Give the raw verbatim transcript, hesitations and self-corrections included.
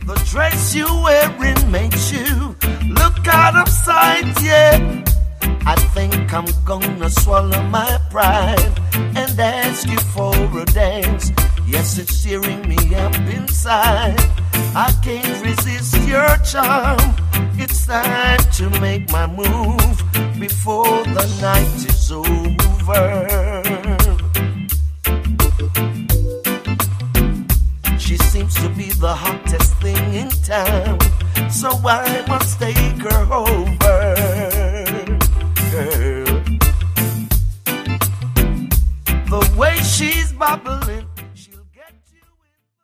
The dress you wearing makes you look out of sight, yeah. I think I'm gonna swallow my pride and ask you for a dance. Yes, it's tearing me up inside. I can't resist your charm. It's time to make my move before the night is over. She seems to be the hottest thing in town, so I must stay